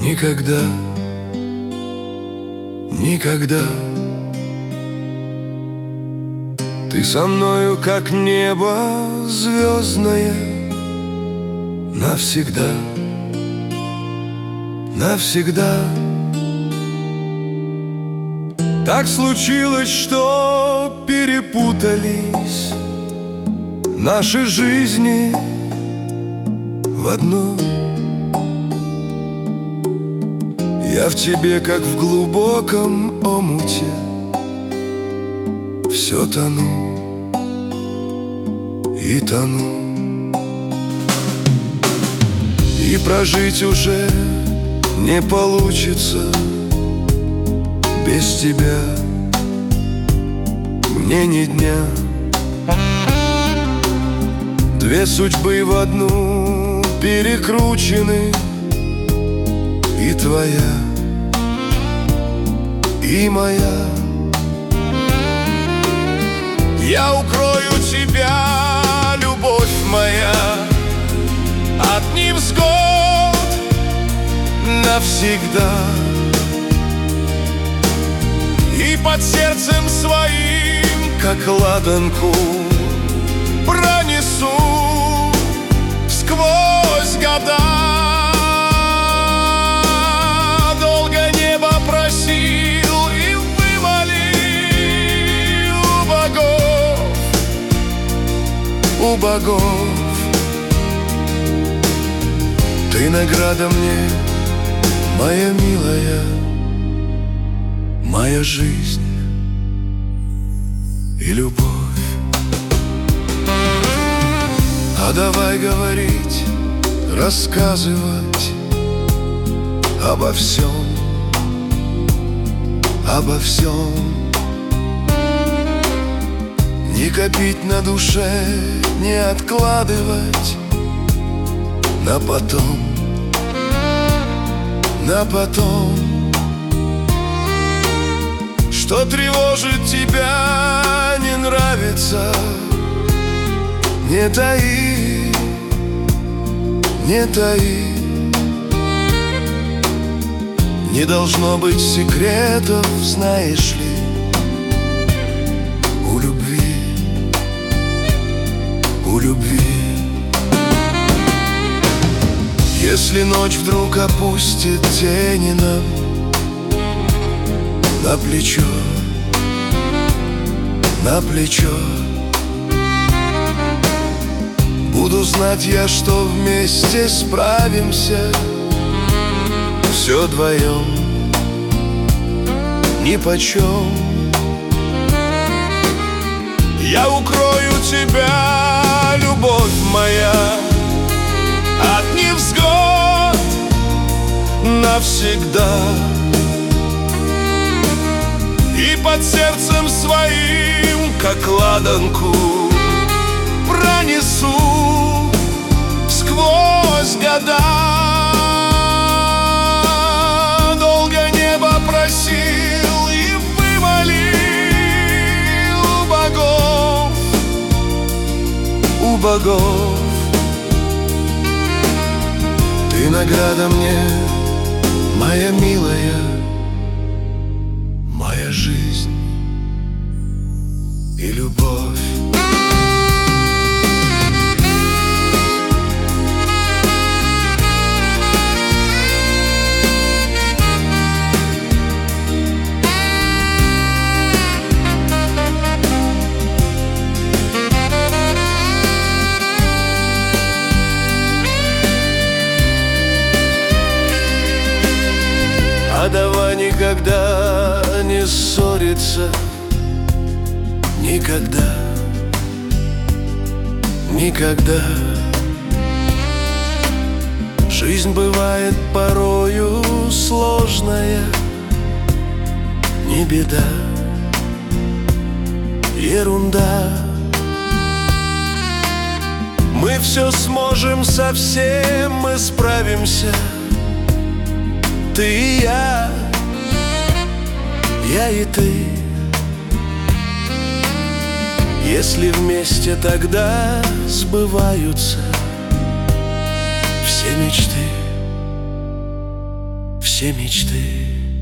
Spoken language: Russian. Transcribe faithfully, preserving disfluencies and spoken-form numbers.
Никогда, никогда ты со мною, как небо звездное, навсегда, навсегда. Так случилось, что перепутались наши жизни в одну. Я в тебе, как в глубоком омуте, все тону и тону. И прожить уже не получится без тебя, мне ни дня. Две судьбы в одну перекручены, и твоя, и моя. Я укрою тебя, любовь моя, от невзгод навсегда. И под сердцем своим, как ладанку, пронесу сквозь года. Долго небо просил и вымолил у богов, у богов. Ты награда мне, моя милая, моя жизнь и любовь. А давай говорить, рассказывать обо всем, обо всем. Не копить на душе, не откладывать на потом, на потом. Что тревожит тебя, не нравится, не таи, не таи. Не должно быть секретов, знаешь ли, у любви, у любви. Если ночь вдруг опустит тени нам на плечо, на плечо, буду знать я, что вместе справимся, все вдвоем, нипочем. Я укрою тебя, любовь моя, от невзгод навсегда. И под сердцем своим, как ладанку, пронесу сквозь года. Долго небо просил и вымолил у богов, у богов. Ты награда мне, моя милая, моя жизнь и любовь. А давай никогда не ссориться, никогда, никогда. Жизнь бывает порою сложная, не беда, ерунда. Мы все сможем, совсем мы справимся, ты и я, я и ты. Если вместе, тогда сбываются все мечты, все мечты.